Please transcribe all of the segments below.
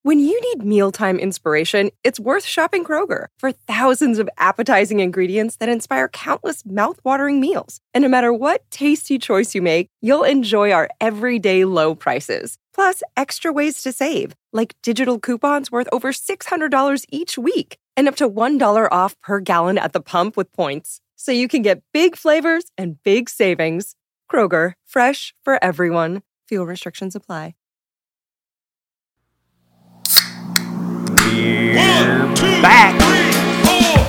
When you need mealtime inspiration, it's worth shopping Kroger for thousands of appetizing ingredients that inspire countless mouth-watering meals. And no matter what tasty choice you make, you'll enjoy our everyday low prices. Plus, extra ways to save, like digital coupons worth over $600 each week and up to $1 off per gallon at the pump with points. So you can get big flavors and big savings. Kroger, fresh for everyone. Fuel restrictions apply. One, two, back. 3, 4.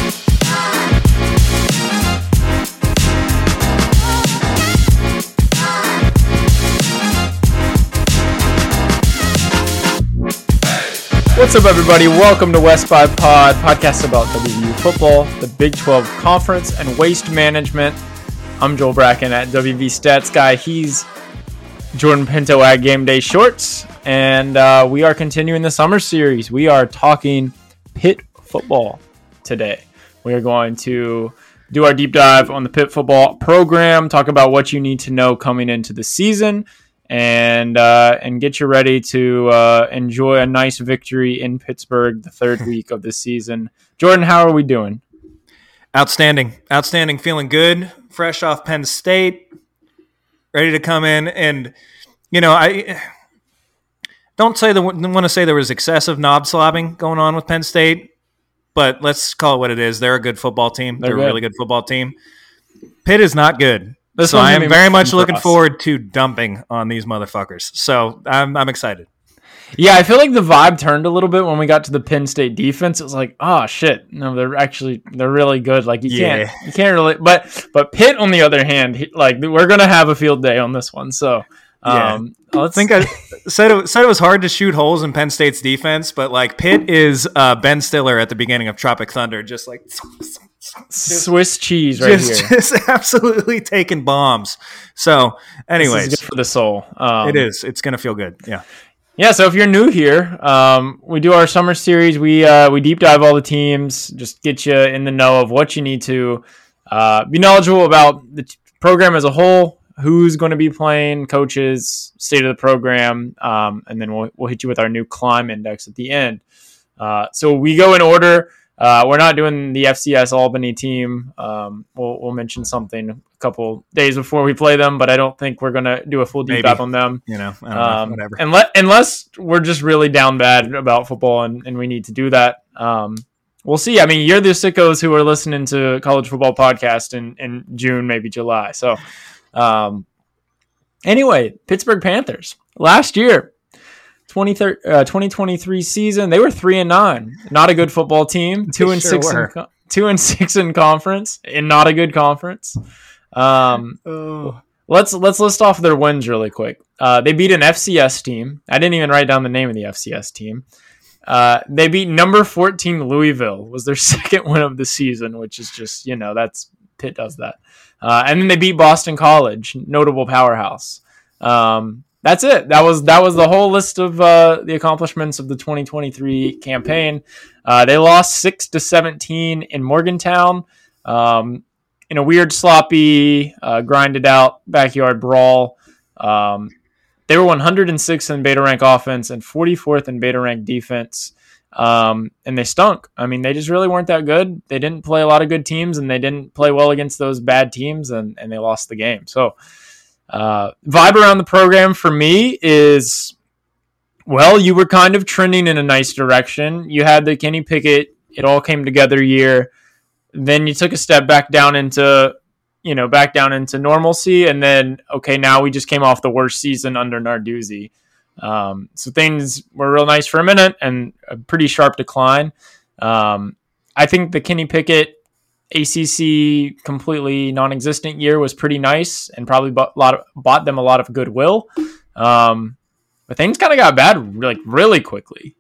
What's up, everybody? Welcome to West 5 Pod, podcast about WVU football, the Big 12 Conference, and waste management. I'm Joel Bracken at WV Stats Guy. He's Jordan Pinto at Game Day Shorts, and we are continuing the summer series. We are talking Pitt football today. We are going to do our deep dive on the Pitt football program, talk about what you need to know coming into the season, and get you ready to enjoy a nice victory in Pittsburgh the third week of the season. Jordan, how are we doing? Outstanding. Feeling good. Fresh off Penn State. Ready to come in. And, you know, I don't want to say there was excessive knob slobbing going on with Penn State, but let's call it what it is. They're a good football team. They're a really good football team. Pitt is not good. So I am very much looking forward to dumping on these motherfuckers. So I'm excited. Yeah, I feel like the vibe turned a little bit when we got to the Penn State defense. It was like, oh shit, no, they're really good. Like you can't really. But Pitt, on the other hand, we're gonna have a field day on this one. So I said it was hard to shoot holes in Penn State's defense, but like Pitt is Ben Stiller at the beginning of Tropic Thunder, just like Swiss cheese here. Just absolutely taking bombs. So, anyways, this is good for the soul. It is. It's gonna feel good. Yeah. Yeah, so if you're new here, we do our summer series. We deep dive all the teams, just get you in the know of what you need to be knowledgeable about the program as a whole, who's going to be playing, coaches, state of the program, and then we'll hit you with our new climb index at the end. So we go in order. We're not doing the FCS Albany team. We'll mention something a couple days before we play them, but I don't think we're going to do a full deep dive on them. You know, I don't know, whatever. Unless we're just really down bad about football and we need to do that. We'll see. I mean, you're the sickos who are listening to college football podcast in June, maybe July. So anyway, Pittsburgh Panthers. Last year, 2023 season, they were 3-9. Not a good football team. 2-6 2-6 in conference, and not a good conference. Let's list off their wins really quick. They beat an FCS team. I didn't even write down the name of the FCS team. They beat number 14 Louisville. Was their second win of the season, which is just, that's Pitt does that. And then they beat Boston College, notable powerhouse. That's it. That was the whole list of the accomplishments of the 2023 campaign. They lost 6-17 in Morgantown in a weird, sloppy, grinded out backyard brawl. They were 106th in beta rank offense and 44th in beta rank defense. And they stunk. I mean, they just really weren't that good. They didn't play a lot of good teams, and they didn't play well against those bad teams, and they lost the game. So vibe around the program for me is, well, you were kind of trending in a nice direction. You had the Kenny Pickett, it all came together year. Then you took a step back down into normalcy. And then, okay, now we just came off the worst season under Narduzzi. So things were real nice for a minute and a pretty sharp decline. I think the Kenny Pickett ACC completely non-existent year was pretty nice and probably bought them a lot of goodwill. But things kind of got bad really quickly.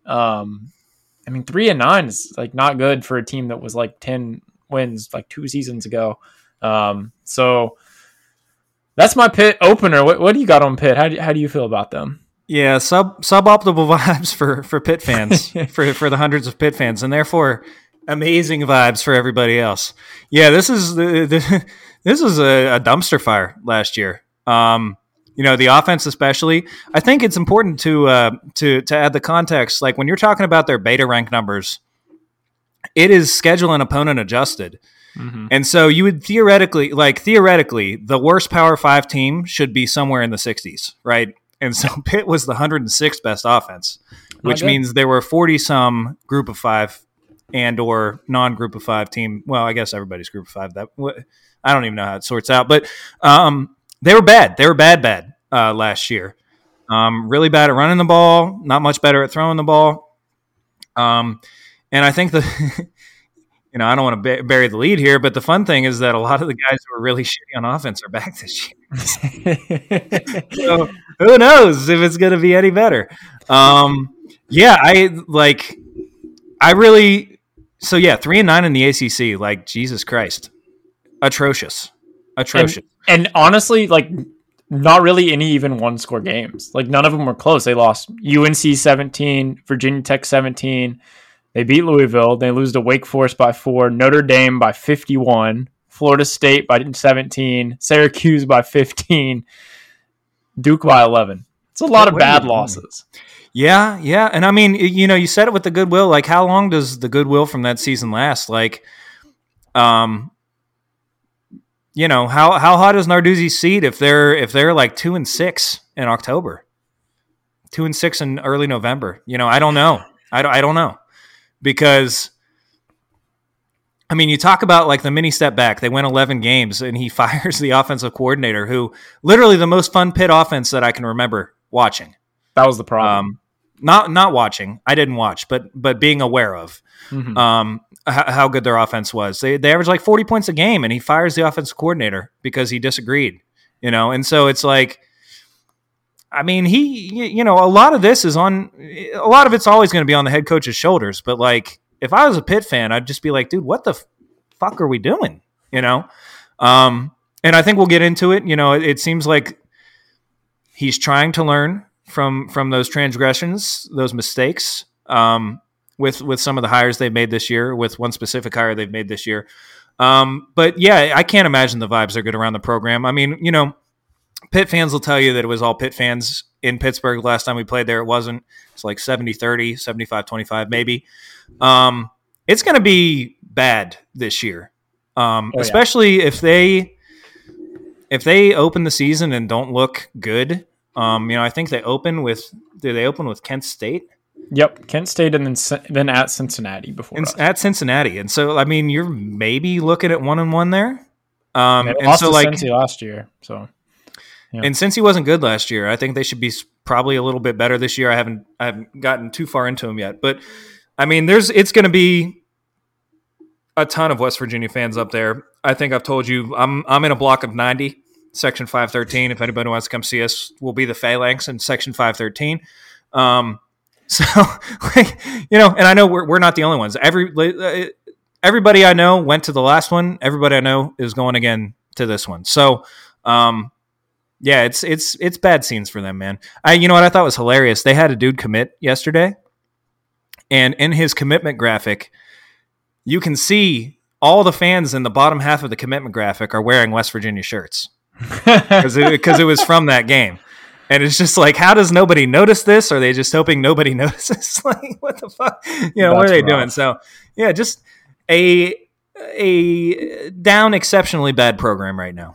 3-9 is not good for a team that was 10 wins 2 seasons ago. So that's my Pitt opener. What do you got on Pitt? How do you feel about them? Yeah, suboptimal vibes for Pitt fans, for the hundreds of Pitt fans, and therefore amazing vibes for everybody else. Yeah, this is a dumpster fire last year. The offense especially. I think it's important to add the context. Like when you're talking about their beta rank numbers, it is schedule and opponent adjusted. Mm-hmm. And so you would theoretically, the worst Power 5 team should be somewhere in the 60s, right? And so Pitt was the 106th best offense, which means there were 40-some group of 5 and or non-group of 5 team. Well, I guess everybody's group of 5. I don't even know how it sorts out. But they were bad. They were bad last year. Really bad at running the ball, not much better at throwing the ball. And I think I don't want to bury the lead here, but the fun thing is that a lot of the guys who were really shitty on offense are back this year. So who knows if it's going to be any better? So 3-9 in the ACC, like Jesus Christ, atrocious. And honestly, like not really any even one-score games. Like none of them were close. They lost UNC 17, Virginia Tech 17. They beat Louisville. They lose to Wake Forest by 4, Notre Dame by 51, Florida State by 17, Syracuse by 15, Duke by 11. It's a lot of bad losses. Yeah. And I mean, you said it with the goodwill. Like, how long does the goodwill from that season last? Like, how hot is Narduzzi's seat if they're like 2-6 in October, 2-6 in early November? I don't know. I don't know. Because, I mean, you talk about like the mini step back. They win 11 games, and he fires the offensive coordinator, who literally the most fun Pitt offense that I can remember watching. That was the problem. Not watching. I didn't watch, but being aware of how good their offense was. They averaged like 40 points a game, and he fires the offensive coordinator because he disagreed. And so it's like, I mean, a lot of it's always going to be on the head coach's shoulders. But like, if I was a Pitt fan, I'd just be like, dude, what the fuck are we doing? And I think we'll get into it. It seems like he's trying to learn from those transgressions, those mistakes, with some of the hires they've made this year, with one specific hire they've made this year. But yeah, I can't imagine the vibes are good around the program. I mean, Pitt fans will tell you that it was all Pitt fans in Pittsburgh last time we played there. It wasn't. It's like 70-30, 75-25 maybe. It's going to be bad this year, especially if they open the season and don't look good. I think they open with Kent State? Yep, Kent State and then at Cincinnati before us. At Cincinnati. And so, I mean, you're maybe looking at 1-1 there. They lost to Cincy last year, so... Yeah. And since he wasn't good last year, I think they should be probably a little bit better this year. I haven't gotten too far into them yet, but I mean, it's going to be a ton of West Virginia fans up there. I think I've told you I'm in a block of 90, Section 513. If anybody wants to come see us, we'll be the Phalanx in Section 513. So, and I know we're not the only ones. Everybody I know went to the last one. Everybody I know is going again to this one. So, yeah, it's bad scenes for them, man. You know what I thought was hilarious? They had a dude commit yesterday, and in his commitment graphic, you can see all the fans in the bottom half of the commitment graphic are wearing West Virginia shirts because it was from that game. And it's just like, how does nobody notice this? Are they just hoping nobody notices? Like, what the fuck? What are they doing? So, yeah, just a down exceptionally bad program right now.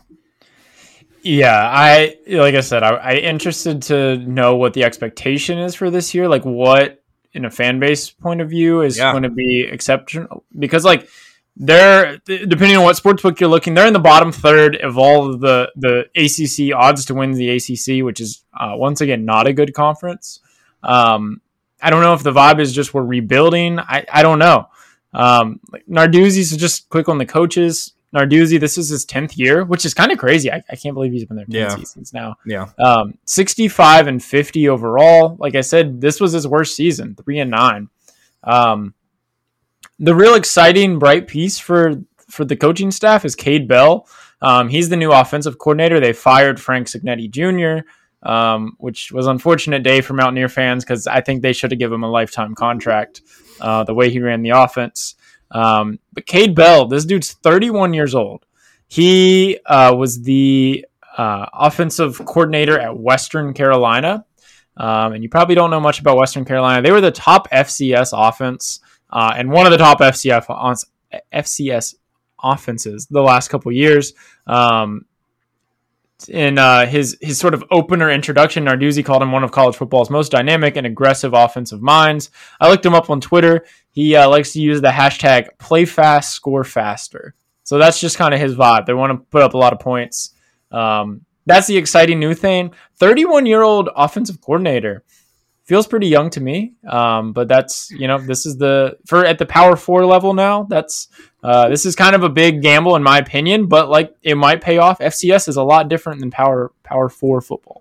Yeah, like I said, I'm interested to know what the expectation is for this year. Like, what, in a fan base point of view, is going to be exceptional. Because, like, they're, depending on what sportsbook you're looking, they're in the bottom third of all of the ACC odds to win the ACC, which is, once again, not a good conference. I don't know if the vibe is just we're rebuilding. I don't know. Narduzzi's just quick on the coaches. Narduzzi, this is his 10th year, which is kind of crazy. I can't believe he's been there 10 seasons now. Yeah. 65-50 overall. Like I said, this was his worst season, 3-9. The real exciting, bright piece for the coaching staff is Cade Bell. He's the new offensive coordinator. They fired Frank Cignetti Jr., which was an unfortunate day for Mountaineer fans because I think they should have given him a lifetime contract the way he ran the offense. But Cade Bell, this dude's 31 years old. He was the offensive coordinator at Western Carolina. And you probably don't know much about Western Carolina. They were the top FCS offense and one of the top FCS offenses the last couple of years. In his sort of opener introduction, Narduzzi called him one of college football's most dynamic and aggressive offensive minds. I looked him up on Twitter. He likes to use the hashtag play fast, score faster. So that's just kind of his vibe. They want to put up a lot of points. That's the exciting new thing. 31-year-old offensive coordinator. Feels pretty young to me. But that's, this is at the Power 4 level now. This is kind of a big gamble in my opinion, but like it might pay off. FCS is a lot different than Power 4 football.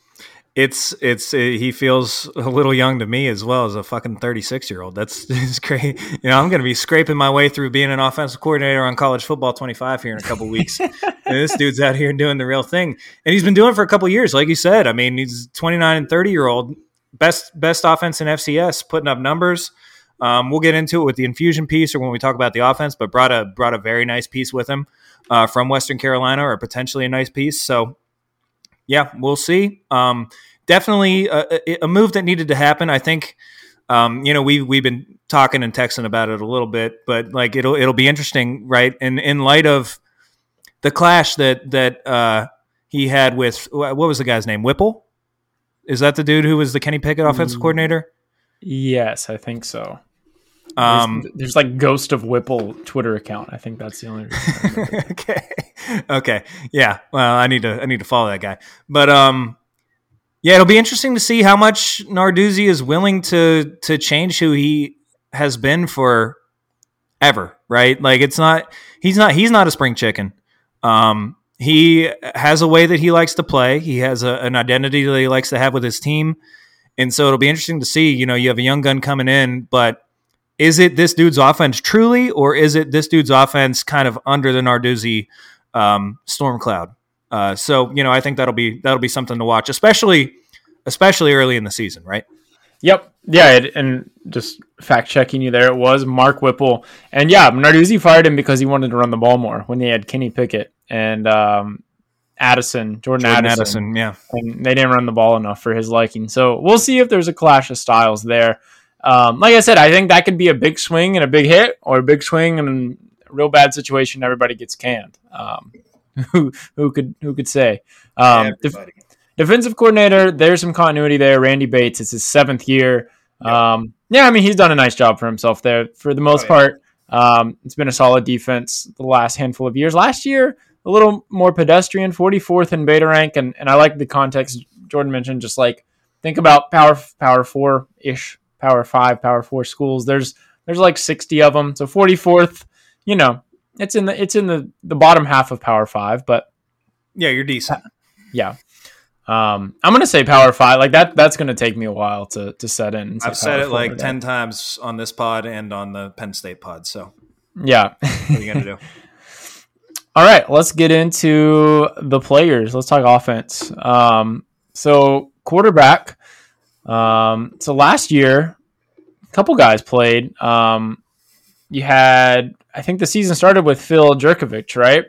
He feels a little young to me as well as a fucking 36-year-old. That's great. I'm going to be scraping my way through being an offensive coordinator on College Football 25 here in a couple weeks. And this dude's out here doing the real thing. And he's been doing it for a couple years. Like you said, I mean, he's 29 and 30-year-old, best offense in FCS, putting up numbers. We'll get into it with the infusion piece or when we talk about the offense, but brought a very nice piece with him from Western Carolina, or potentially a nice piece. So, yeah, we'll see. Definitely a move that needed to happen. I think, we've been talking and texting about it a little bit, but like it'll be interesting, right? And in light of the clash that he had with, what was the guy's name? Whipple? Is that the dude who was the Kenny Pickett offensive coordinator? Yes, I think so. There's like Ghost of Whipple Twitter account. I think that's the only reason. Okay. Yeah. Well, I need to follow that guy. But yeah, it'll be interesting to see how much Narduzzi is willing to change who he has been for ever, right? Like he's not a spring chicken. He has a way that he likes to play. He has an identity that he likes to have with his team. And so it'll be interesting to see, you have a young gun coming in, but is it this dude's offense truly, or is it this dude's offense kind of under the Narduzzi storm cloud? So, I think that'll be something to watch, especially early in the season, right? Yep. Yeah. And just fact checking you there, it was Mark Whipple. And yeah, Narduzzi fired him because he wanted to run the ball more when they had Kenny Pickett and Jordan Addison. Yeah. And they didn't run the ball enough for his liking. So we'll see if there's a clash of styles there. Like I said, I think that could be a big swing and a big hit, or a big swing and a real bad situation. Everybody gets canned. Who could say? Defensive coordinator, there's some continuity there. Randy Bates, it's his 7th year. He's done a nice job for himself there for the most part. It's been a solid defense the last handful of years. Last year, a little more pedestrian, 44th in beta rank, and I like the context Jordan mentioned. Just like think about Power 4-ish, Power 5, Power 4 schools. There's like 60 of them, so 44th. It's in the bottom half of Power 5, but yeah, you're decent. Yeah. I'm gonna say Power 5. Like that's gonna take me a while to set in. I've said it like 10 times on this pod and on the Penn State pod. So yeah, what are you gonna do? All right, let's get into the players. Let's talk offense. So quarterback. So last year, a couple guys played. You had, I think the season started with Phil Jurkovich, right?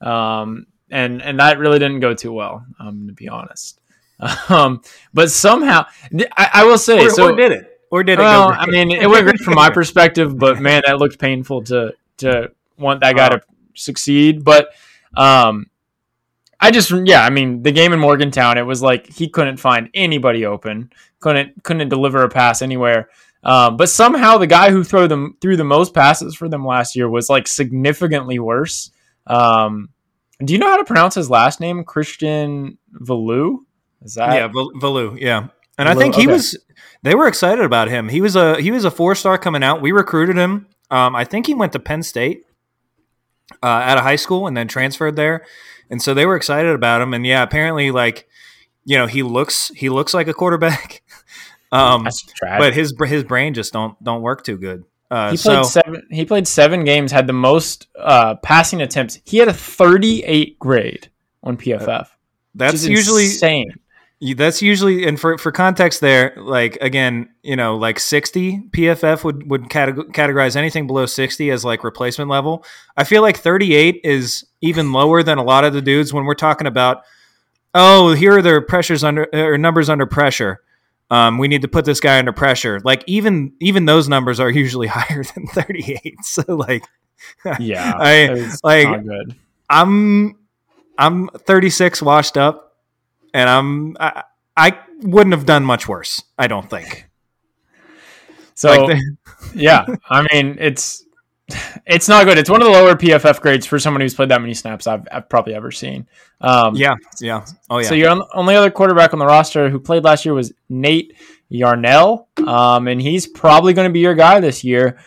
And that really didn't go too well, to be honest. But somehow, I will say, or did it? Or did it? Well, I mean, it went great from my perspective, but man, that looked painful to want that guy to succeed. But the game in Morgantown, it was like he couldn't find anybody open, couldn't deliver a pass anywhere. But somehow the guy who threw the most passes for them last year was like significantly worse. Do you know how to pronounce his last name? Christian Valou? Is that? Yeah, Valou. Yeah, and I think they were excited about him. He was a 4-star coming out. We recruited him. I think he went to Penn State out of high school and then transferred there, and so they were excited about him. And yeah, apparently, he looks like a quarterback. That's tragic. But his brain just don't work too good. He played 7 games, had the most passing attempts. He had a 38 grade on PFF. That's usually insane. That's usually, and for context there, like again, 60 PFF would categorize anything below 60 as like replacement level. I feel like 38 is even lower than a lot of the dudes when we're talking about oh, here are their pressures or numbers under pressure. We need to put this guy under pressure. Like even those numbers are usually higher than 38. So like, Yeah, I like not good. I'm 36 washed up, and I wouldn't have done much worse. I don't think. So like yeah, I mean it's not good. It's one of the lower PFF grades for someone who's played that many snaps I've probably ever seen. Yeah. Oh, yeah. So your only other quarterback on the roster who played last year was Nate Yarnell, and he's probably going to be your guy this year.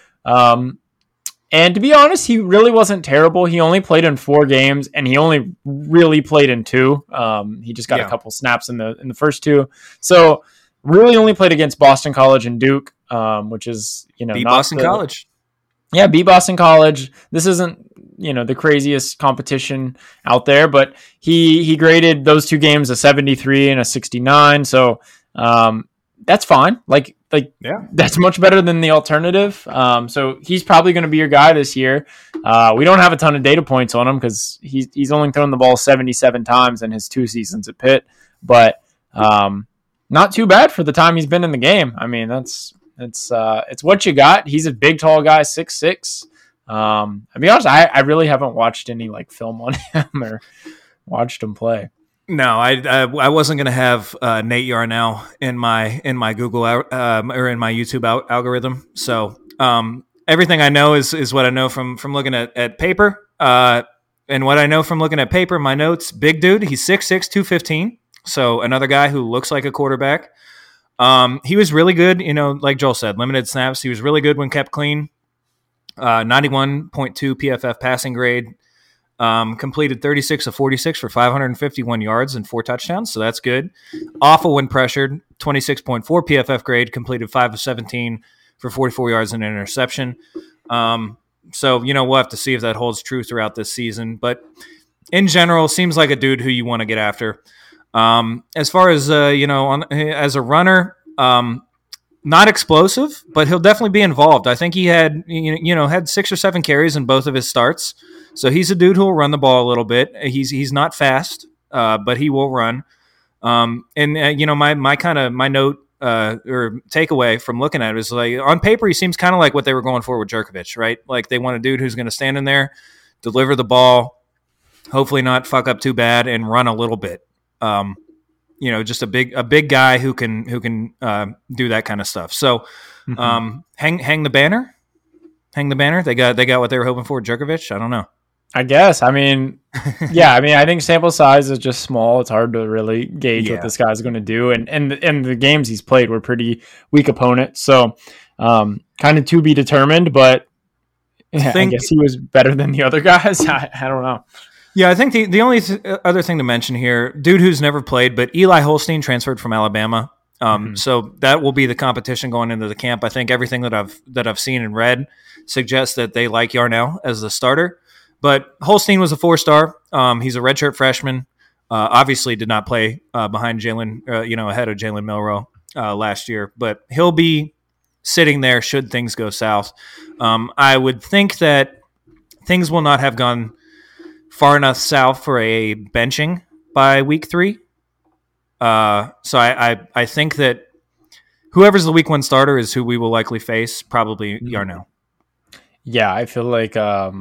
And to be honest, he really wasn't terrible. He only played in 4 games, and he only really played in 2. He just got a couple snaps in the first 2. So really only played against Boston College and Duke, which is beat Boston College. Yeah, beat Boston College. This isn't, the craziest competition out there, but he graded those 2 games a 73 and a 69. So that's fine. Like that's much better than the alternative. So he's probably going to be your guy this year. We don't have a ton of data points on him because he's only thrown the ball 77 times in his 2 seasons at Pitt, but not too bad for the time he's been in the game. I mean, it's what you got. He's a big, tall guy, 6'6". I'll be honest, I really haven't watched any like film on him or watched him play. No, I wasn't going to have Nate Yarnell in my Google or in my YouTube algorithm. So everything I know is what I know from looking at paper. And what I know from looking at paper, my notes, big dude. He's 6'6", 215. So another guy who looks like a quarterback. He was really good, like Joel said, limited snaps. He was really good when kept clean. 91.2 PFF passing grade. Completed 36 of 46 for 551 yards and 4 touchdowns, so that's good. Awful when pressured, 26.4 PFF grade, completed 5 of 17 for 44 yards and an interception. So, we'll have to see if that holds true throughout this season. But in general, seems like a dude who you want to get after. As far as, as a runner, not explosive, but he'll definitely be involved. I think he had 6 or 7 carries in both of his starts. So he's a dude who will run the ball a little bit. He's not fast, but he will run. My note or takeaway from looking at it is like on paper he seems kind of like what they were going for with Jerkovich, right? Like they want a dude who's going to stand in there, deliver the ball, hopefully not fuck up too bad, and run a little bit. Just a big guy who can do that kind of stuff. So hang the banner. Hang the banner. They got what they were hoping for. Jerkovich. I don't know. I guess. I mean, yeah. I mean, I think sample size is just small. It's hard to really gauge what this guy's going to do. And the games he's played were pretty weak opponents. So kind of to be determined. But I guess he was better than the other guys. I don't know. Yeah, I think the only other thing to mention here, dude who's never played, but Eli Holstein transferred from Alabama. So that will be the competition going into the camp. I think everything that I've seen and read suggests that they like Yarnell as the starter. But Holstein was a 4-star. He's a redshirt freshman. Obviously did not play behind Jalen, ahead of Jalen Milroe last year. But he'll be sitting there should things go south. I would think that things will not have gone far enough south for a benching by week 3. So I think that whoever's the week 1 starter is who we will likely face, probably Yarnell. Yeah, I feel like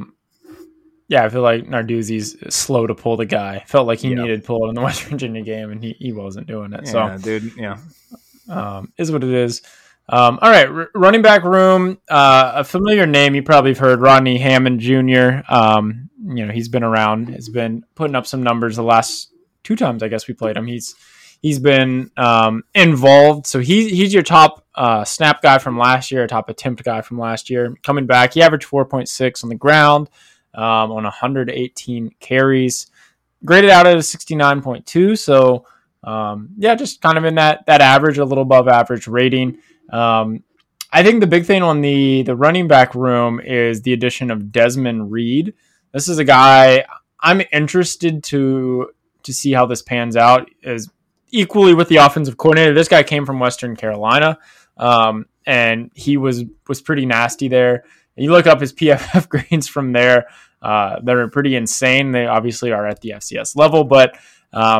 Narduzzi's slow to pull the guy. Felt like he needed to pull it in the West Virginia game, and he wasn't doing it. Yeah, so, dude, is what it is. All right, running back room, a familiar name you probably have heard, Rodney Hammond Jr. He's been around, has been putting up some numbers the last 2 times I guess we played him. He's been involved, so he's your top snap guy from last year, top attempt guy from last year. Coming back, he averaged 4.6 on the ground on 118 carries, graded out at a 69.2. So just kind of in that average, a little above average rating. I think the big thing on the running back room is the addition of Desmond Reed. This is a guy I'm interested to see how this pans out. Is equally with the offensive coordinator. This guy came from Western Carolina, and he was pretty nasty there. And you look up his PFF grades from there, they're pretty insane. They obviously are at the FCS level, but I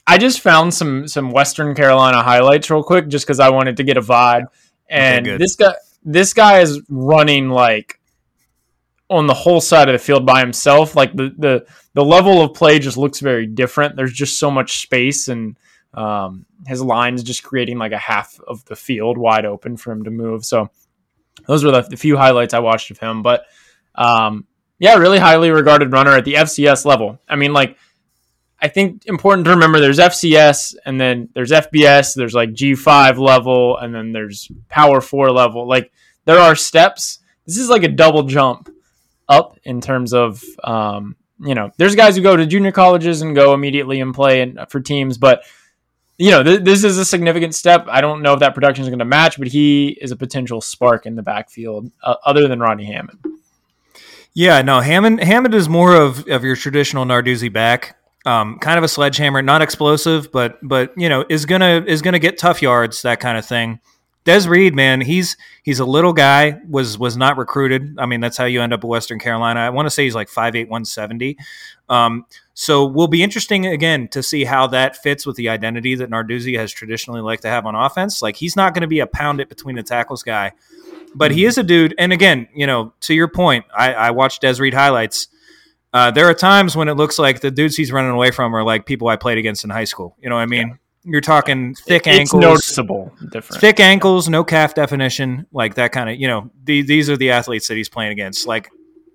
I just found some Western Carolina highlights real quick, just because I wanted to get a vibe. And Okay, this guy is running like on the whole side of the field by himself. Like the level of play just looks very different. There's just so much space, and his line is just creating like a half of the field wide open for him to move. So those were the few highlights I watched of him. But yeah, really highly regarded runner at the FCS level. I mean, like, I think important to remember there's FCS, and then there's FBS, there's like G5 level, and then there's Power 4 level. Like, there are steps. This is like a double jump up in terms of, there's guys who go to junior colleges and go immediately and play for teams, but, this is a significant step. I don't know if that production is going to match, but he is a potential spark in the backfield other than Rodney Hammond. Yeah, no, Hammond is more of your traditional Narduzzi back. Kind of a sledgehammer, not explosive, but is gonna get tough yards, that kind of thing. Des Reed, man, he's a little guy, was not recruited. I mean, that's how you end up at Western Carolina. I want to say he's like 5'8", 170. So will be interesting again to see how that fits with the identity that Narduzzi has traditionally liked to have on offense. Like, he's not going to be a pound it between the tackles guy, but he is a dude. And again, to your point, I watched Des Reed highlights. There are times when it looks like the dudes he's running away from are like people I played against in high school. You know what I mean? Yeah. You're talking thick ankles. It's noticeable difference. Thick ankles, no calf definition, like that kind of, these are the athletes that he's playing against. Like,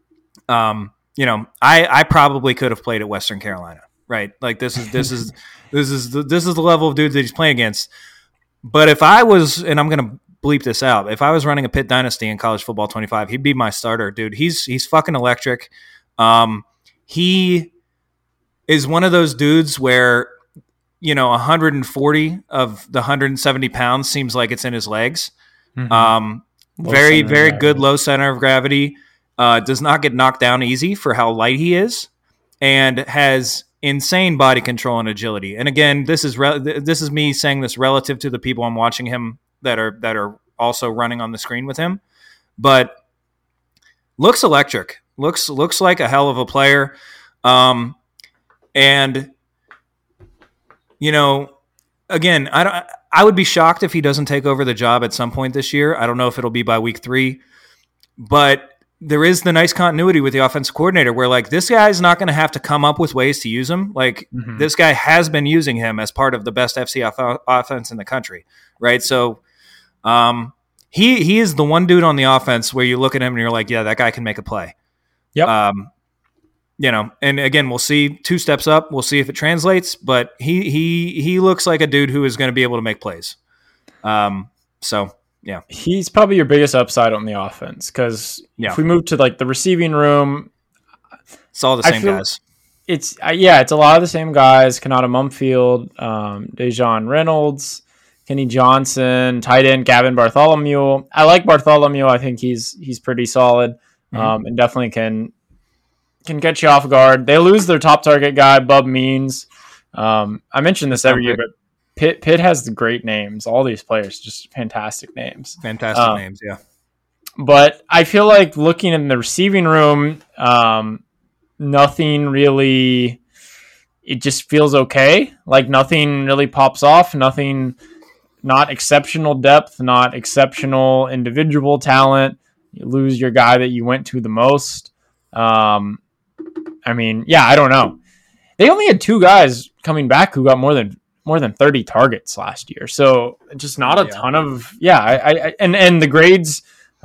I probably could have played at Western Carolina, right? Like, this is the level of dudes that he's playing against. But if I was, and I'm going to bleep this out, if I was running a Pitt Dynasty in college football 25, he'd be my starter, dude. He's fucking electric. He is one of those dudes where, 140 of the 170 pounds seems like it's in his legs. Mm-hmm. Very, very good low center of gravity. Does not get knocked down easy for how light he is, and has insane body control and agility. And again, this is me saying this relative to the people I'm watching him that are also running on the screen with him, but looks electric. Looks like a hell of a player. And again, I would be shocked if he doesn't take over the job at some point this year. I don't know if it'll be by week 3, but there is the nice continuity with the offensive coordinator where, like, this guy's not going to have to come up with ways to use him. Like, This guy has been using him as part of the best FC offense in the country. Right. So, he is the one dude on the offense where you look at him and you're like, yeah, that guy can make a play. Yep. And again, we'll see 2 steps up. We'll see if it translates, but he looks like a dude who is going to be able to make plays. So yeah, he's probably your biggest upside on the offense. Cause if we move to like the receiving room, it's all the same guys. It's a lot of the same guys. Kanata Mumfield, Dejon Reynolds, Kenny Johnson, tight end Gavin Bartholomew. I like Bartholomew. I think he's pretty solid. And definitely can catch you off guard. They lose their top target guy, Bub Means. I mention this every year, but Pitt has the great names. All these players, just fantastic names. Fantastic names, yeah. But I feel like looking in the receiving room, nothing really. It just feels okay. Like, nothing really pops off. Nothing. Not exceptional depth. Not exceptional individual talent. You lose your guy that you went to the most. I don't know. They only had 2 guys coming back who got more than 30 targets last year. So just not a ton of, and the grades,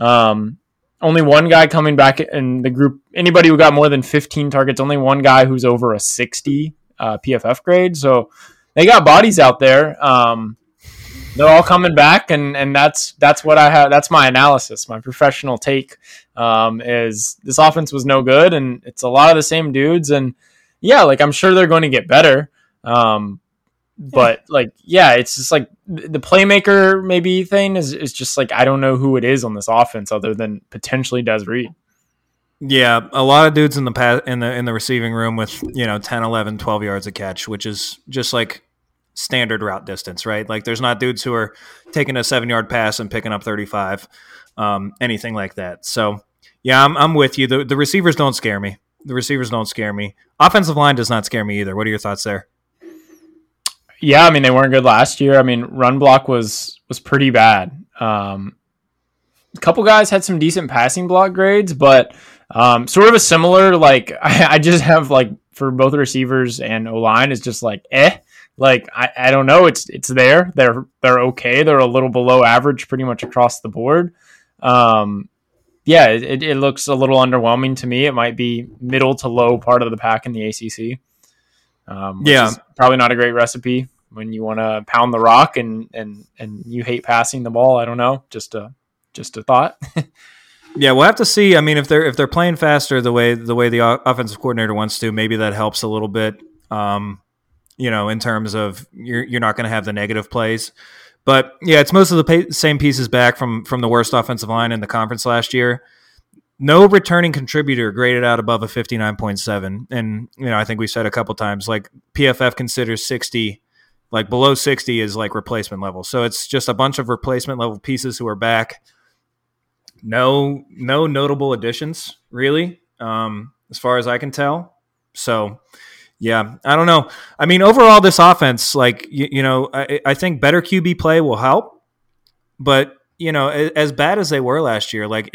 only one guy coming back in the group. Anybody who got more than 15 targets, only one guy who's over a 60 PFF grade. So they got bodies out there. They're all coming back, and that's what I have. That's my analysis. My professional take is this offense was no good, and it's a lot of the same dudes. And I'm sure they're going to get better. But it's just like the playmaker maybe thing is just like, I don't know who it is on this offense other than potentially Des Reed. Yeah, a lot of dudes in the receiving room with 10, 11, 12 yards a catch, which is just like standard route distance, right? Like, there's not dudes who are taking a 7-yard pass and picking up 35, anything like that. So yeah, I'm with you. The receivers don't scare me. Offensive line does not scare me either. What are your thoughts there? Yeah, I mean, they weren't good last year. I mean, run block was pretty bad. A couple guys had some decent passing block grades, but sort of a similar, like, I just have, like, for both receivers and O-line is just like, like, I don't know. It's there. They're okay. They're a little below average pretty much across the board. Yeah, it looks a little underwhelming to me. It might be middle to low part of the pack in the ACC. Which is probably not a great recipe when you want to pound the rock and you hate passing the ball. I don't know. Just a thought. Yeah, we'll have to see. I mean, if they're playing faster the way the offensive coordinator wants to, maybe that helps a little bit. In terms of you're not going to have the negative plays. But yeah, it's most of the same pieces back from the worst offensive line in the conference last year. No returning contributor graded out above a 59.7. And, I think we said a couple times, like PFF considers 60, like below 60 is like replacement level. So it's just a bunch of replacement level pieces who are back. No notable additions, really, as far as I can tell. So, yeah, I don't know. I mean, overall, this offense, like, I think better QB play will help. But, as bad as they were last year, like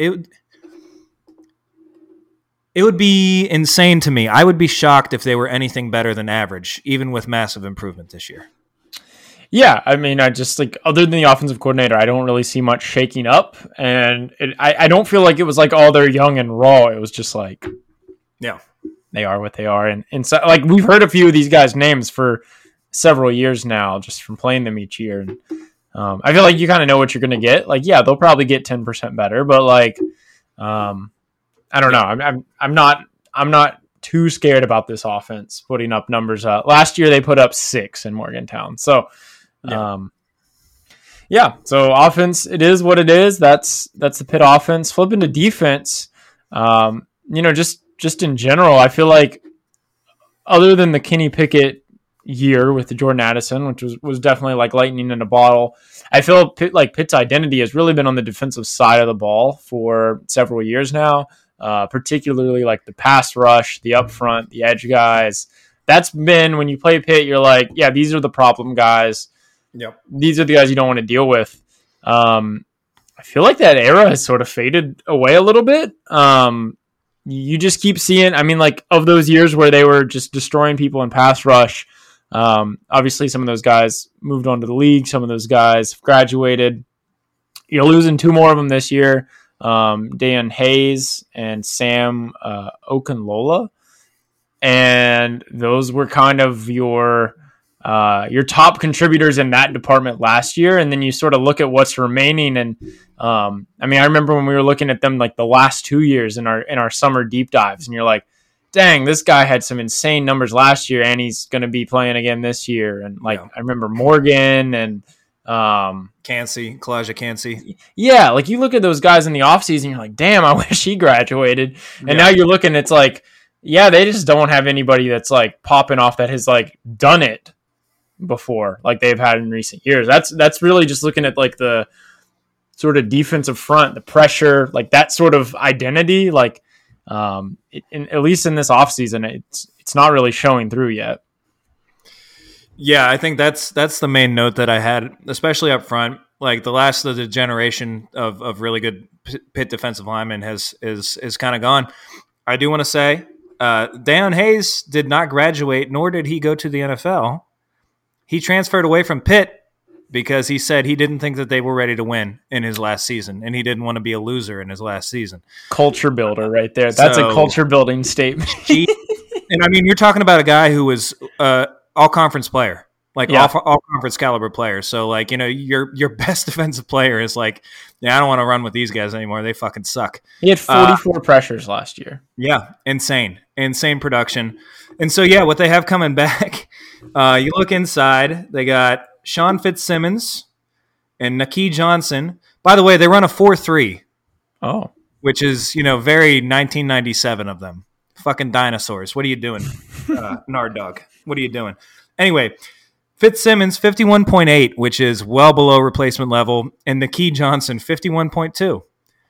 it would be insane to me. I would be shocked if they were anything better than average, even with massive improvement this year. Yeah, I mean, I just, like, other than the offensive coordinator, I don't really see much shaking up. And I don't feel like it was like, oh, they're young and raw. It was just like, yeah, they are what they are. And so, like, we've heard a few of these guys' names for several years now, just from playing them each year. And I feel like you kind of know what you're going to get. Like, yeah, they'll probably get 10% better, but, like, I don't know. I'm not too scared about this offense putting up numbers. Last year they put up 6 in Morgantown. So, So offense, it is what it is. That's the Pitt offense. Flipping to defense, just in general, I feel like other than the Kenny Pickett year with the Jordan Addison, which was definitely like lightning in a bottle, I feel like Pitt's identity has really been on the defensive side of the ball for several years now. Particularly like the pass rush, the up front, the edge guys. That's been, when you play Pitt, you're like, yeah, these are the problem guys. Yep. These are the guys you don't want to deal with. I feel like that era has sort of faded away a little bit. You just keep seeing, I mean, like, of those years where they were just destroying people in pass rush, obviously some of those guys moved on to the league. Some of those guys have graduated. You're losing 2 more of them this year. Dan Hayes and Sam Okunlola, and those were kind of your top contributors in that department last year. And then you sort of look at what's remaining, and I mean, I remember when we were looking at them like the last 2 years in our summer deep dives, and you're like, dang, this guy had some insane numbers last year, and he's going to be playing again this year. And like, I remember Morgan and Kalijah Kancey. Yeah, like, you look at those guys in the offseason, you're like, damn, I wish he graduated. And now you're looking, it's like, yeah, they just don't have anybody that's like popping off that has like done it before, like they've had in recent years. That's really just looking at like the sort of defensive front, the pressure, like that sort of identity. Like, at least in this offseason, it's not really showing through yet. Yeah, I think that's the main note that I had, especially up front. Like, the last of the generation of really good Pitt defensive linemen is kind of gone. I do want to say, Deion Hayes did not graduate, nor did he go to the NFL. He transferred away from Pitt because he said he didn't think that they were ready to win in his last season, and he didn't want to be a loser in his last season. Culture builder right there. That's a culture building statement. And I mean, you're talking about a guy who was all-conference player, like all-conference caliber player. So, like, your best defensive player is like, yeah, I don't want to run with these guys anymore. They fucking suck. He had 44 pressures last year. Yeah, insane production. And so, yeah, what they have coming back, you look inside, they got Sean Fitzsimmons and Nakeem Johnson. By the way, they run a 4-3. Oh. Which is, very 1997 of them. Fucking dinosaurs. What are you doing, Nard Dog? What are you doing? Anyway, Fitzsimmons, 51.8, which is well below replacement level, and Nakeem Johnson, 51.2.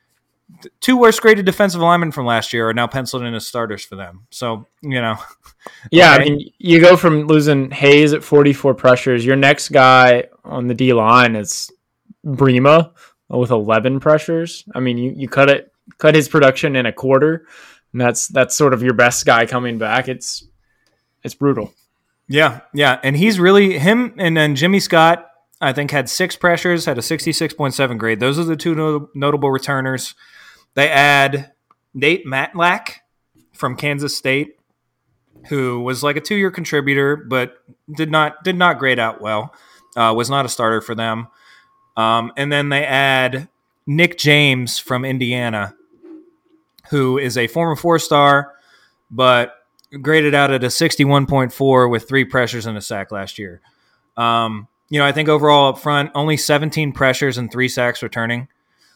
2 worst graded defensive linemen from last year are now penciled in as starters for them. So, Yeah, okay. I mean, you go from losing Hayes at 44 pressures. Your next guy on the D line is Brima with 11 pressures. I mean, you cut his production in a quarter, and that's sort of your best guy coming back. It's brutal. Yeah, and he's really him, and then Jimmy Scott, I think, had 6 pressures, had a 66.7 grade. Those are the 2 notable returners. They add Nate Matlack from Kansas State, who was like a 2-year contributor, but did not grade out well. Was not a starter for them. And then they add Nick James from Indiana, who is a former 4-star, but graded out at a 61.4 with 3 pressures and a sack last year. I think overall up front, only 17 pressures and 3 sacks returning.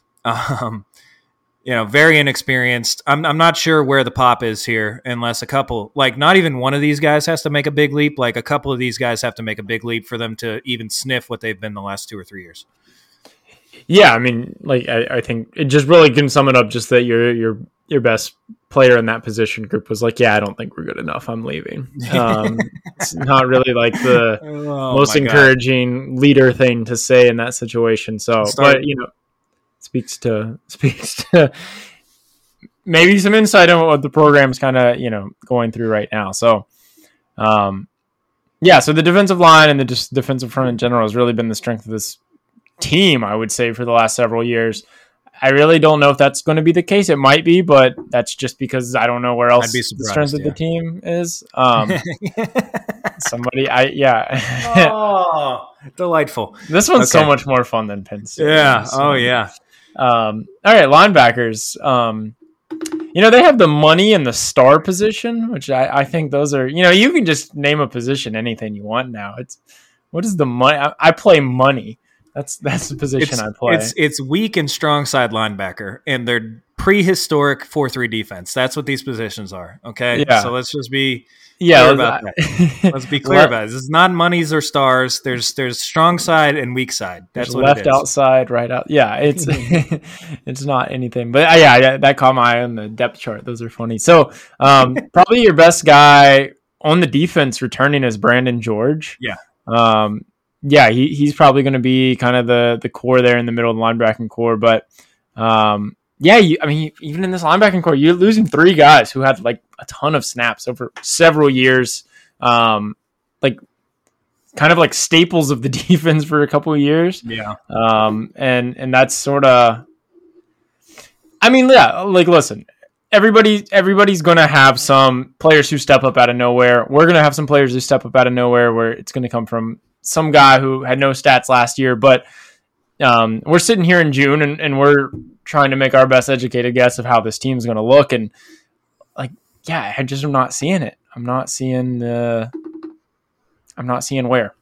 Very inexperienced. I'm not sure where the pop is here unless a couple, like not even one of these guys has to make a big leap. Like a couple of these guys have to make a big leap for them to even sniff what they've been the last 2 or 3 years. Yeah, I mean, like I think it just really can sum it up just that your best player in that position group was like, yeah, I don't think we're good enough. I'm leaving. It's not really like the most encouraging leader thing to say in that situation. So, but speaks to maybe some insight on what the program's kind of, going through right now. So, so the defensive line and the defensive front in general has really been the strength of this team, I would say, for the last several years. I really don't know if that's going to be the case. It might be, but that's just because I don't know where else the strength of the team is. Oh, delightful. This one's so much more fun than Penn State. Yeah. Oh, yeah. All right, linebackers. They have the money and the star position, which I think those are, you can just name a position, anything you want now. What is the money? I play money. That's the position I play. It's weak and strong side linebacker, and they're prehistoric 4-3 defense. That's what these positions are. Okay, yeah. So let's just be clear about that. Let's be clear about it. This is not monies or stars. There's strong side and weak side. That's what left it is. Outside, right out. Yeah, it's it's not anything. But yeah, that caught my eye on the depth chart. Those are funny. So probably your best guy on the defense returning is Brandon George. Yeah. He's probably going to be kind of the core there in the middle of the linebacking core. But even in this linebacking core, you're losing 3 guys who had like a ton of snaps over several years, kind of like staples of the defense for a couple of years. Yeah. And that's sort of, listen, everybody's going to have some players who step up out of nowhere. We're going to have some players who step up out of nowhere where it's going to come from some guy who had no stats last year, but we're sitting here in June and we're trying to make our best educated guess of how this team is going to look. And I just am not seeing it. I'm not seeing where.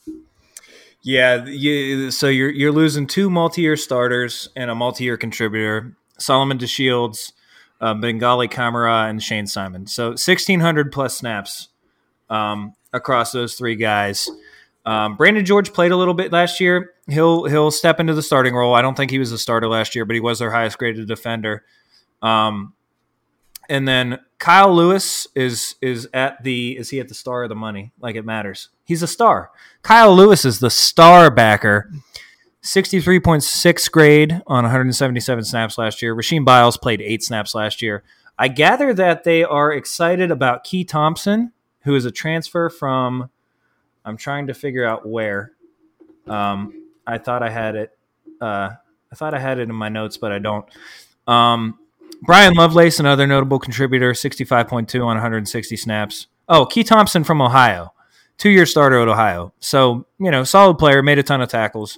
Yeah. So you're losing 2 multi-year starters and a multi-year contributor, Solomon DeShields, Bengali Kamara, and Shane Simon. So 1,600 plus snaps across those 3 guys. Brandon George played a little bit last year. He'll step into the starting role. I don't think he was a starter last year, but he was their highest graded defender. And then Kyle Lewis is he at the star of the money? Like it matters. He's a star. Kyle Lewis is the star backer. 63.6 grade on 177 snaps last year. Rasheem Biles played 8 snaps last year. I gather that they are excited about Key Thompson, who is a transfer from, I'm trying to figure out where. I thought I had it. In my notes, but I don't. Brian Lovelace, another notable contributor, 65.2 on 160 snaps. Oh, Key Thompson from Ohio, 2-year starter at Ohio. So, solid player, made a ton of tackles.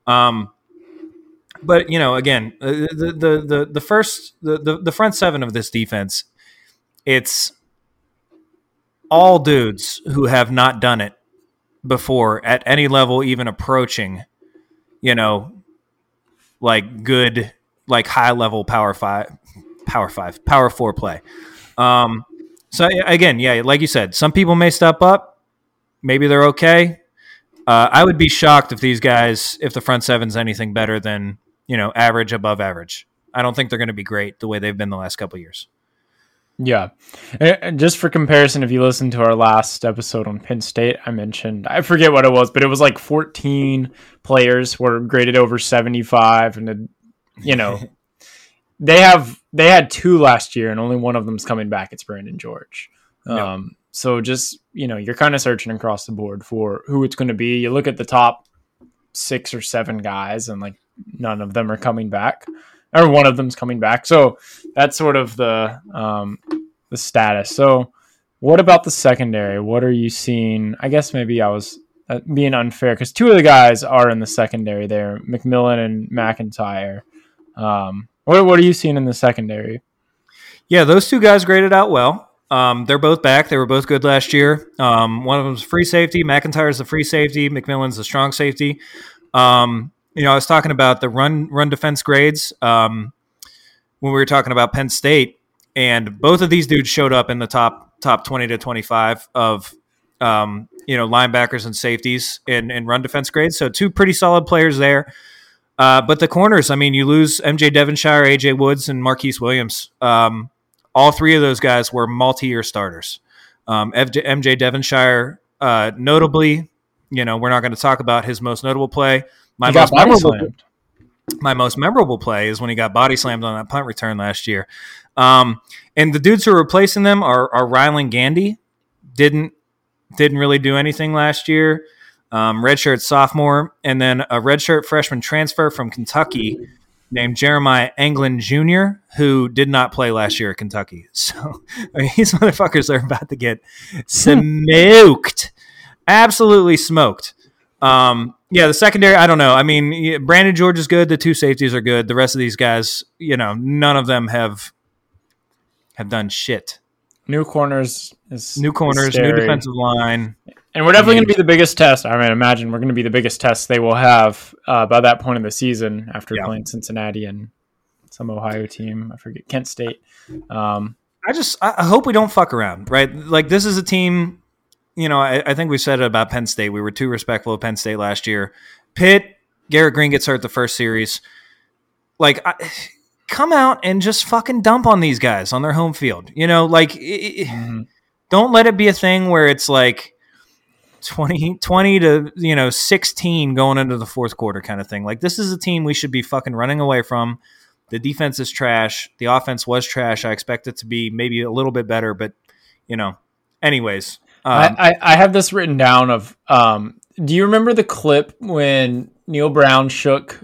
But again, the front 7 of this defense, it's all dudes who have not done it before at any level, even approaching, good, high level power 4 play. So again, yeah, like you said, some people may step up, maybe they're okay. I would be shocked if the front 7's anything better than, average, above average. I don't think they're going to be great the way they've been the last couple of years. Yeah. And just for comparison, if you listen to our last episode on Penn State, I forget what it was, but it was like 14 players were graded over 75. And, they had 2 last year and only one of them's coming back. It's Brandon George. Yep. So just, you're kind of searching across the board for who it's going to be. You look at the top 6 or 7 guys and like none of them are coming back. Or one of them's coming back. So that's sort of the status. So what about the secondary? What are you seeing? I guess maybe I was being unfair because 2 of the guys are in the secondary there, McMillan and McIntyre. What are you seeing in the secondary? Yeah, those 2 guys graded out well. They're both back. They were both good last year. One of them's free safety. McIntyre's the free safety. McMillan's the strong safety. I was talking about the run defense grades when we were talking about Penn State, and both of these dudes showed up in the top 20 to 25 of linebackers and safeties in run defense grades. So 2 pretty solid players there. But the corners, I mean, you lose MJ Devonshire, AJ Woods, and Marquise Williams. All 3 of those guys were multi-year starters. MJ Devonshire, notably, we're not going to talk about his most notable play. My most memorable play is when he got body slammed on that punt return last year. And the dudes who are replacing them are Rylan Gandy. Didn't really do anything last year. Redshirt sophomore, and then a redshirt freshman transfer from Kentucky named Jeremiah Anglin Jr., who did not play last year at Kentucky. So these motherfuckers are about to get smoked. Absolutely smoked. The secondary, I don't know. I mean, Brandon George is good. The 2 safeties are good. The rest of these guys, none of them have done shit. New corners, new defensive line. And we're definitely going to be the biggest test. I imagine we're going to be the biggest test they will have by that point of the season after playing Cincinnati and some Ohio team. I forget, Kent State. I hope we don't fuck around, right? Like, this is a team... I think we said it about Penn State. We were too respectful of Penn State last year. Pitt, Garrett Green gets hurt the first series. Come out and just fucking dump on these guys on their home field. Don't let it be a thing where it's like 20 to 16 going into the fourth quarter kind of thing. Like, this is a team we should be fucking running away from. The defense is trash. The offense was trash. I expect it to be maybe a little bit better, but anyways. I have this written down of, do you remember the clip when Neil Brown shook,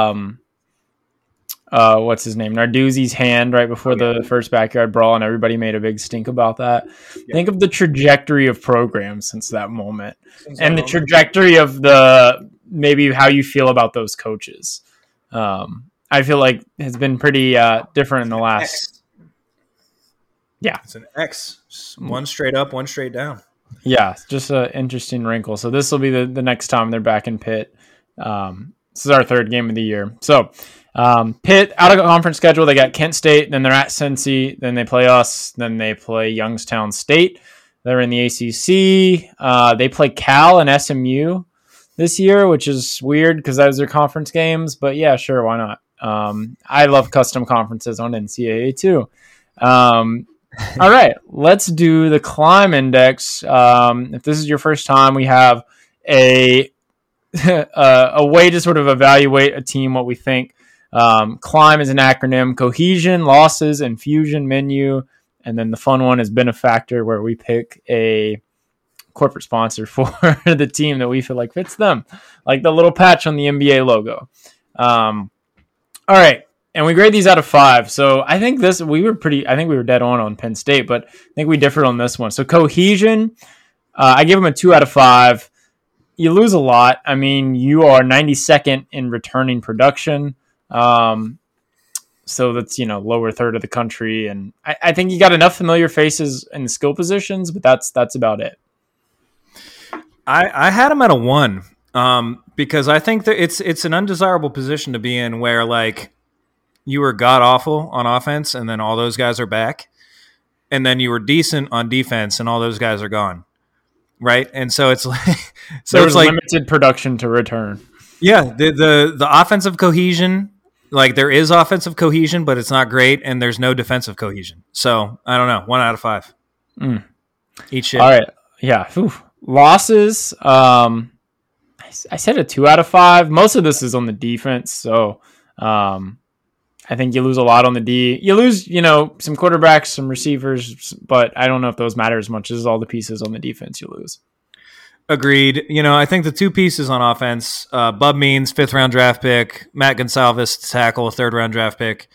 what's his name? Narduzzi's hand right before the first backyard brawl, and everybody made a big stink about that. Yeah. Think of the trajectory of programs since that moment and the trajectory of maybe how you feel about those coaches. I feel like has been pretty different in the last. X. Yeah. It's an X. One straight up, one straight down. Yeah, just an interesting wrinkle. So this will be the next time they're back in Pitt. This is our 3rd game of the year. So Pitt, out of conference schedule, they got Kent State, then they're at Cincy, then they play us, then they play Youngstown State. They're in the ACC. They play Cal and SMU this year, which is weird because those are conference games. But yeah, sure, why not? I love custom conferences on NCAA too. All right, let's do the Climb Index. If this is your first time, we have a way to sort of evaluate a team, what we think. Climb is an acronym: cohesion, losses, infusion, menu, and then the fun one is benefactor, where we pick a corporate sponsor for the team that we feel like fits them, like the little patch on the NBA logo. All right. And we grade these out of 5. So I think we were dead on Penn State, but I think we differed on this one. So cohesion, I give them a 2 out of 5. You lose a lot. I mean, you are 92nd in returning production. So that's, lower third of the country. And I think you got enough familiar faces in the skill positions, but that's about it. I had them at a 1 because I think that it's an undesirable position to be in where, like, you were god-awful on offense, and then all those guys are back. And then you were decent on defense, and all those guys are gone. Right? And so it's like... So there's like limited production to return. Yeah. The offensive cohesion Like there is offensive cohesion, but it's not great, and there's no defensive cohesion. So I don't know. 1 out of 5. Each shit. All right. Yeah. Whew. Losses. I said a 2 out of 5. Most of this is on the defense, so I think you lose a lot on the D. You lose, some quarterbacks, some receivers, but I don't know if those matter as much as all the pieces on the defense you lose. Agreed. I think the two pieces on offense, Bub Means, 5th-round draft pick, Matt Gonsalves, tackle, 3rd-round draft pick.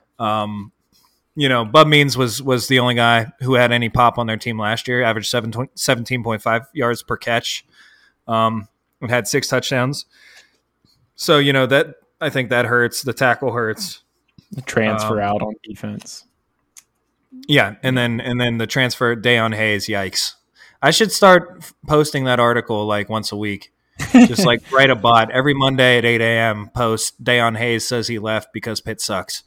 Bub Means was the only guy who had any pop on their team last year, averaged 17.5 yards per catch, and had 6 touchdowns. So, that I think that hurts. The tackle hurts. The transfer out on defense. Yeah, and then the transfer, Deion Hayes, yikes. I should start posting that article like once a week. Just like write a bot every Monday at 8 a.m. post Deion Hayes says he left because Pitt sucks.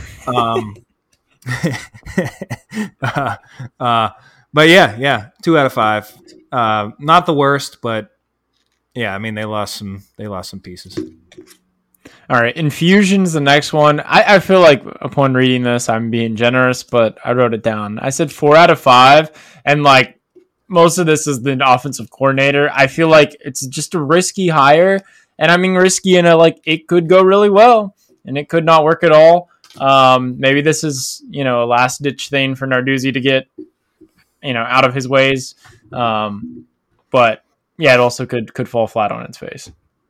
But yeah, 2 out of 5. Not the worst, but yeah, I mean they lost some pieces. All right, Infusion's the next one. I feel like upon reading this, I'm being generous, but I wrote it down. I said 4 out of 5, and like most of this is the offensive coordinator. I feel like it's just a risky hire, and I mean risky in it could go really well, and it could not work at all. Maybe this is a last ditch thing for Narduzzi to get out of his ways, but yeah, it also could fall flat on its face.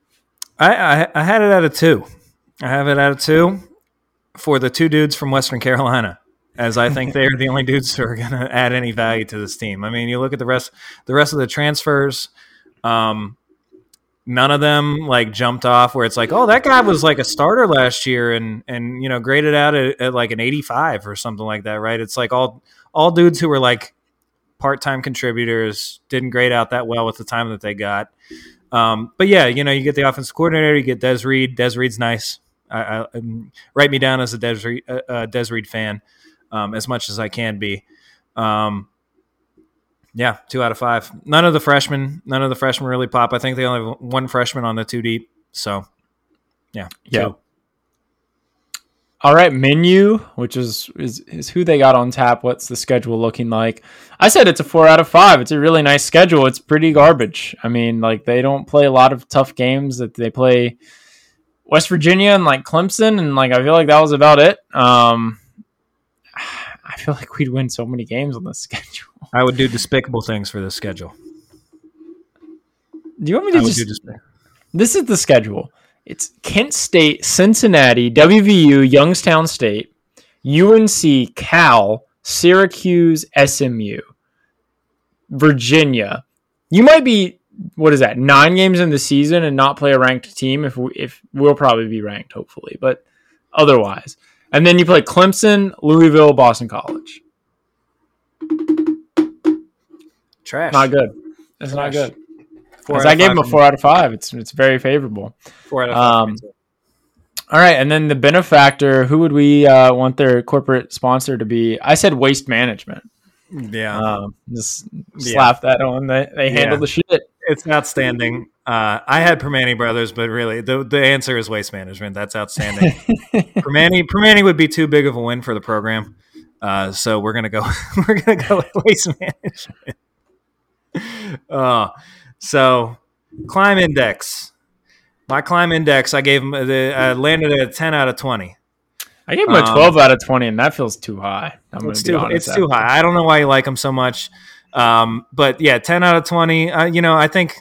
I had it at a 2. I have it at a 2 for the 2 dudes from Western Carolina, as I think they are the only dudes who are going to add any value to this team. I mean, you look at the rest of the transfers. None of them jumped off where it's like, oh, that guy was like a starter last year and graded out at like an 85 or something like that, right? It's like all dudes who were like part-time contributors, didn't grade out that well with the time that they got. But yeah, you get the offensive coordinator, you get Des Reed. Des Reed's nice. I write me down as a Des Reed fan, as much as I can be. Yeah, 2 out of 5. None of the freshmen really pop. I think they only have 1 freshman on the 2 deep. So yeah. 2. All right, Menu, which is who they got on tap. What's the schedule looking like? I said it's a 4 out of 5. It's a really nice schedule. It's pretty garbage. I mean, they don't play a lot of tough games. That they play West Virginia and Clemson, and I feel like that was about it. I feel like we'd win so many games on this schedule. I would do despicable things for this schedule. Do you want me to This is the schedule. It's Kent State, Cincinnati, WVU, Youngstown State, UNC, Cal, Syracuse, SMU, Virginia. You might be, 9 games in the season and not play a ranked team if we'll probably be ranked, hopefully, but otherwise. And then you play Clemson, Louisville, Boston College. Trash. Not good. It's not good. I gave him a 4 out of 5. It's very favorable. 4 out of 5. All right, and then the benefactor. Who would we want their corporate sponsor to be? I said Waste Management. Yeah, just slap that on. They handle the shit. It's outstanding. I had Permane Brothers, but really the answer is Waste Management. That's outstanding. Permane would be too big of a win for the program, so we're gonna go with Waste Management. So, climb index. My climb index, I gave him. I landed at a 10 out of 20. I gave him a 12 out of 20, and that feels too high. It's too high. I don't know why you like him so much. But yeah, 10 out of 20. I think.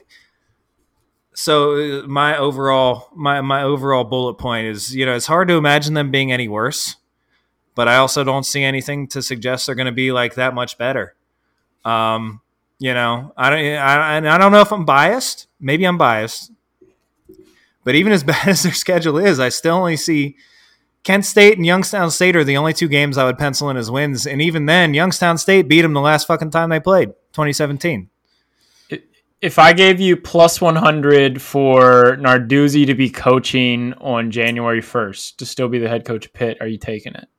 So my overall bullet point is, it's hard to imagine them being any worse, but I also don't see anything to suggest they're going to be that much better. I don't know if I'm biased. Maybe I'm biased. But even as bad as their schedule is, I still only see Kent State and Youngstown State are the only 2 games I would pencil in as wins. And even then, Youngstown State beat them the last fucking time they played, 2017. If I gave you plus 100 for Narduzzi to be coaching on January 1st, to still be the head coach of Pitt, are you taking it?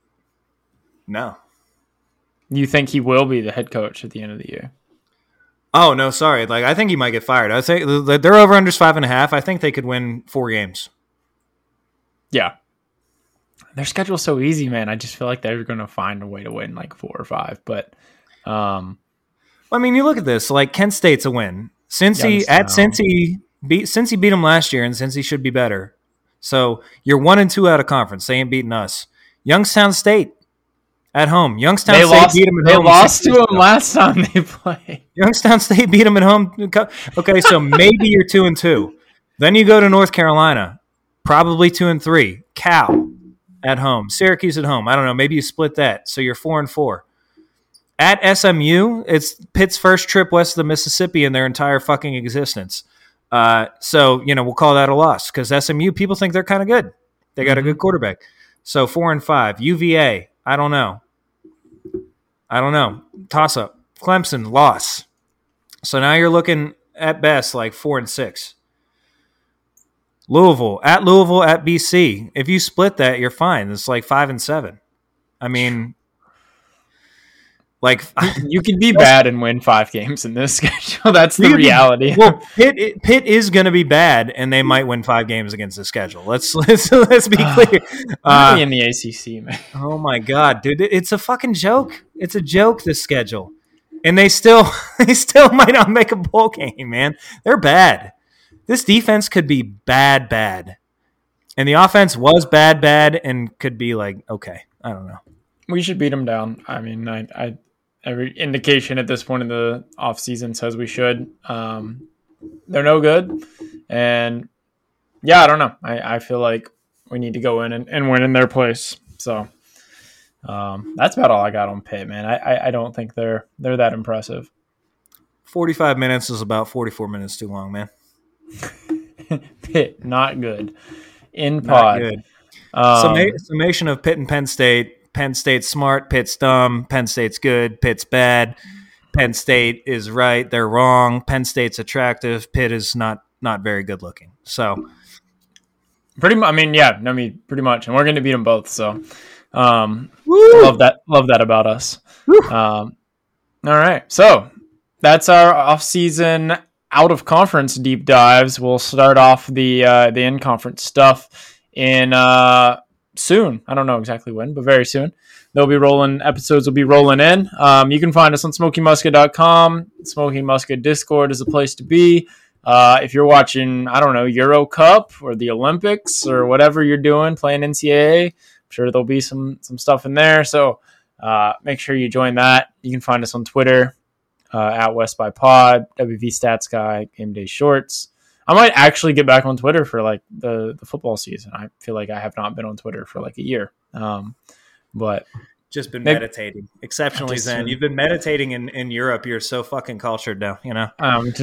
No. You think he will be the head coach at the end of the year? Oh no, sorry. Like I think he might get fired. I think they're over unders 5.5. I think they could win 4 games. Yeah. Their schedule's so easy, man. I just feel like they're going to find a way to win like 4 or 5. But, I mean, you look at this. Like Kent State's a win. Cincy beat them last year, and Cincy should be better. So you're 1-2 out of conference. They ain't beating us. Youngstown State at home. Youngstown State beat them at home. They lost to them last time they played. Youngstown State beat them at home. Okay, so maybe you're 2-2. Then you go to North Carolina, probably 2-3. Cal at home. Syracuse at home. I don't know. Maybe you split that. So you're 4-4. At SMU, it's Pitt's first trip west of the Mississippi in their entire fucking existence. So, we'll call that a loss because SMU, people think they're kind of good. They got a good quarterback. So 4-5. UVA, I don't know. Toss up. Clemson, loss. So now you're looking at best like 4-6. Louisville, at BC. If you split that, you're fine. It's like 5-7. I mean, like you can be bad and win 5 games in this schedule. That's the reality. Well, Pitt is going to be bad, and they might win 5 games against the schedule. Let's be clear. In the ACC, man. Oh my god, dude, it's a fucking joke. It's a joke. This schedule, and they still might not make a bowl game, man. They're bad. This defense could be bad, and the offense was bad, and could be like okay. I don't know. We should beat them down. I mean, I every indication at this point in the offseason says we should. They're no good. And, yeah, I don't know. I feel like we need to go in and win in their place. So that's about all I got on Pitt, man. I don't think they're that impressive. 45 minutes is about 44 minutes too long, man. Pitt, not good. In pod. Not good. Summation of Pitt and Penn State. Penn State's smart, Pitt's dumb. Penn State's good, Pitt's bad. Penn State is right, they're wrong. Penn State's attractive, Pitt is not very good looking. So pretty much, pretty much, and we're going to beat them both. So love that about us. All right, so that's our off-season out of conference deep dives. We'll start off the in conference stuff in soon. I don't know exactly when, but very soon. Episodes will be rolling in. You can find us on SmokeyMusket.com. Smoky Musket Discord is the place to be. If you're watching, I don't know, Euro Cup or the Olympics or whatever you're doing, playing NCAA, I'm sure there'll be some stuff in there. So make sure you join that. You can find us on Twitter at West by Pod, WV Stats Guy, Game Day Shorts. I might actually get back on Twitter for like the football season. I feel like I have not been on Twitter for like a year. But just been meditating. Exceptionally zen. You've been meditating in Europe. You're so fucking cultured now, I'm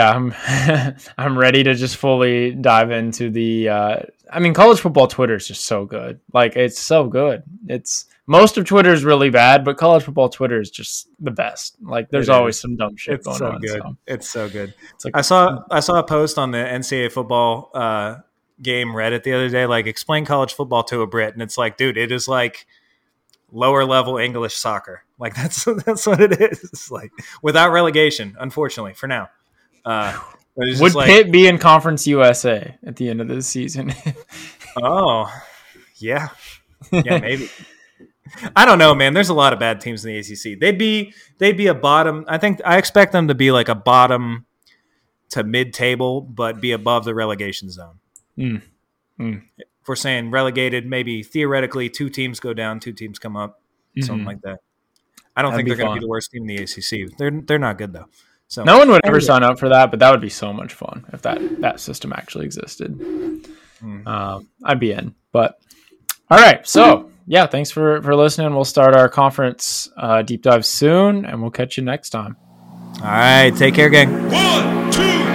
I'm ready to just fully dive into the college football Twitter is just so good. Like it's so good. Most of Twitter is really bad, but college football Twitter is just the best. Like there's always some dumb shit going on. Good. So. It's so good. It's like, I saw a post on the NCAA football game Reddit the other day, like explain college football to a Brit, and it's like, dude, it is like lower level English soccer. Like that's what it is. It's like without relegation, unfortunately, for now. Would Pitt be in Conference USA at the end of this season? Oh, yeah, maybe. I don't know, man. There's a lot of bad teams in the ACC. They'd be a bottom. I expect them to be like a bottom to mid-table, but be above the relegation zone. If we're saying relegated, maybe theoretically 2 teams go down, 2 teams come up, something like that. I don't think they're going to be the worst team in the ACC. They're not good though. So no one would ever sign up for that, but that would be so much fun if that system actually existed. I'd be in. But all right, so. Yeah, thanks for listening. We'll start our conference deep dive soon, and we'll catch you next time. All right, take care, gang. 1, 2.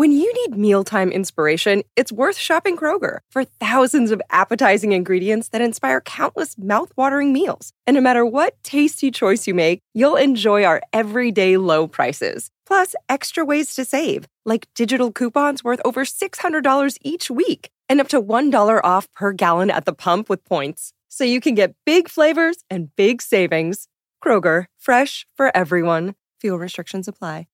When you need mealtime inspiration, it's worth shopping Kroger for thousands of appetizing ingredients that inspire countless mouthwatering meals. And no matter what tasty choice you make, you'll enjoy our everyday low prices. Plus, extra ways to save, like digital coupons worth over $600 each week and up to $1 off per gallon at the pump with points. So you can get big flavors and big savings. Kroger, fresh for everyone. Fuel restrictions apply.